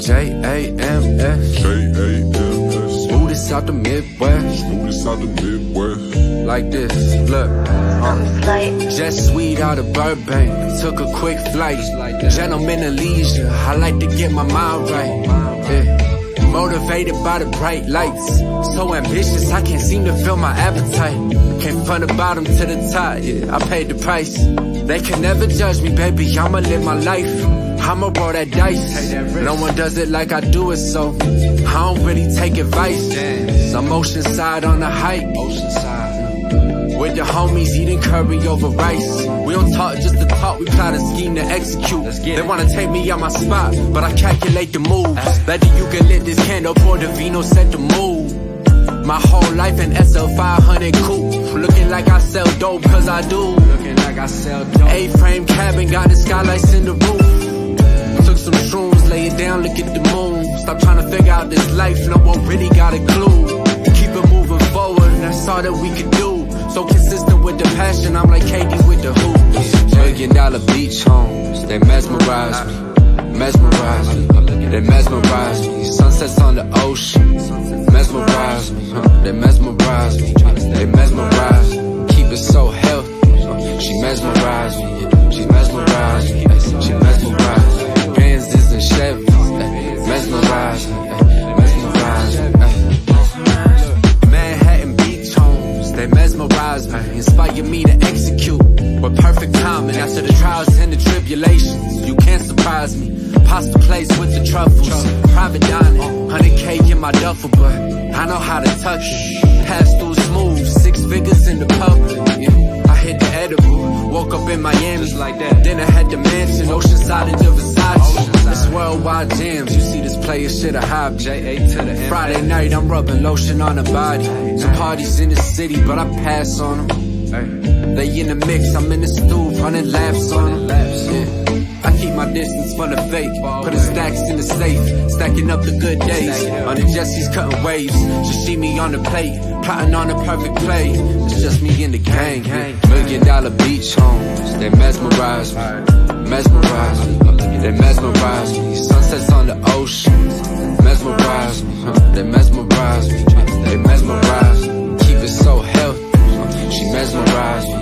J-A-M-S. Smoothest out the Midwest. Like this, look. Just sweet out of Burbank. Took a quick flight. Gentleman of leisure. I like to get my mind right. Yeah. Motivated by the bright lights. So ambitious, I can't seem to feel my appetite. Came from the bottom to the top, yeah, I paid the price. They can never judge me, baby, I'ma live my life. I'ma roll that dice. No one does it like I do it, so I don't really take advice. Some Oceanside on the hike. With the homies eating curry over rice. We don't talk just to talk, we plot a scheme to execute. They wanna take me out my spot, but I calculate the moves. Better you can lit this candle, pour the vino, set the mood. My whole life in SL500 coupe. Looking like I sell dope, cause I do. A-frame cabin, got the skylights in the roof. Took some shrooms, lay it down, look at the moon. Stop trying to figure out this life, no one really got a clue. Keep it moving forward, that's all that we can do. So consistent with the passion, I'm like Katie with the hoop. $1 million beach homes, they mesmerize me. Mesmerize me, they mesmerize me. Sunsets on the ocean, mesmerize me. They mesmerize me, they mesmerize me. Keep it so healthy, she mesmerized me. She mesmerized me, she mesmerized me. Benzes and Chevys, mesmerized me, mesmerized me. Manhattan beach homes, they mesmerize me. Inspire me to execute with perfect timing. After the trials and the tribulations, you can't surprise me. Pasta plates with the truffles, private dining, 100K in my duffel, but I know how to touch it. Pass through smooth, 6 figures in the public. Yeah. I hit the edible, woke up in Miami like that. Then I had the mansion, Oceanside and the Versace. It's worldwide jams, you see this player shit a hobby. Friday night, I'm rubbing lotion on the body. Some parties in the city, but I pass on them. They in the mix, I'm in the stew, running laps on them. Yeah. I keep my distance from the fake. Putting stacks in the safe, stacking up the good days. On the Jesse's cutting waves, just see me on the plate, plotting on the perfect play. It's just me in the gang. $1 million beach homes, they mesmerize me. Mesmerize me, they mesmerize me. Sunsets on the ocean, mesmerize me. They mesmerize me, they mesmerize me. Keep it so healthy, she mesmerized me.